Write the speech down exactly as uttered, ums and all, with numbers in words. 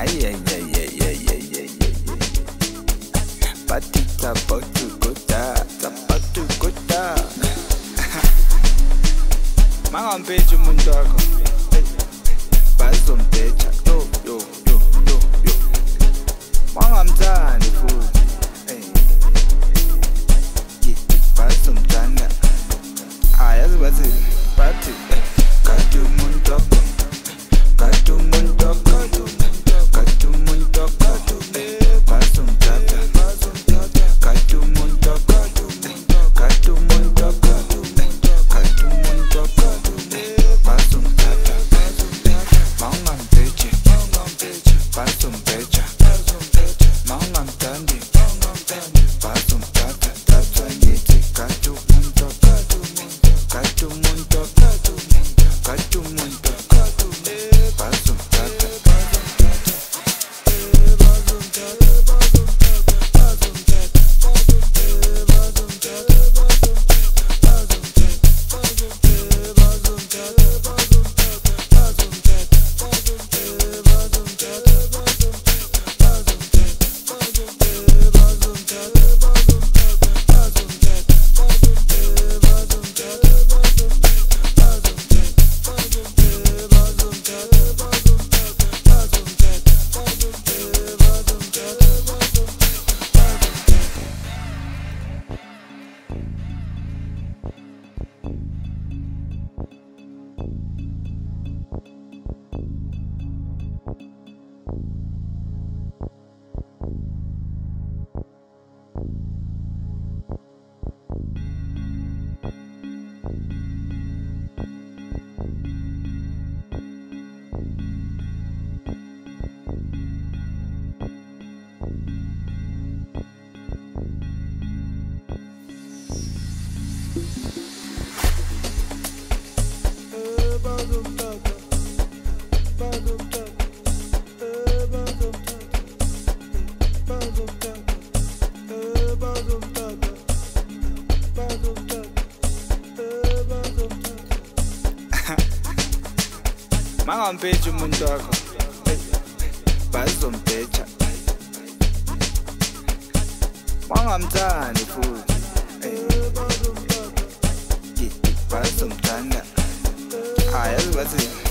Ay, ay, ay, ay, ay, ay, ay, ay. Party about to go down, about to go down. Mangampethi umuntu wakho, bazombheja, yo, yo, yo, yo, yo. Mangamthandi futhi, hey, bazomthanda. Ah, yazi bathi, bathi, kade umuntu wakho, kade umuntu wakho, kade umuntu wakho, bazomthanda, kade umuntu wakho, kade umuntu wakho, kade umuntu wakho, bazomthanda, mangampethi, bazombheja, mangamthandi, bazomthanda, thatha ngithi kade umuntu wakho, kade umuntu wakho, kade umuntu wakho, bazomthanda. Mangampethi umuntu wakho, bazombheja, mangamthandi futhi, hey, bazomthanda. Ah, yazi bathi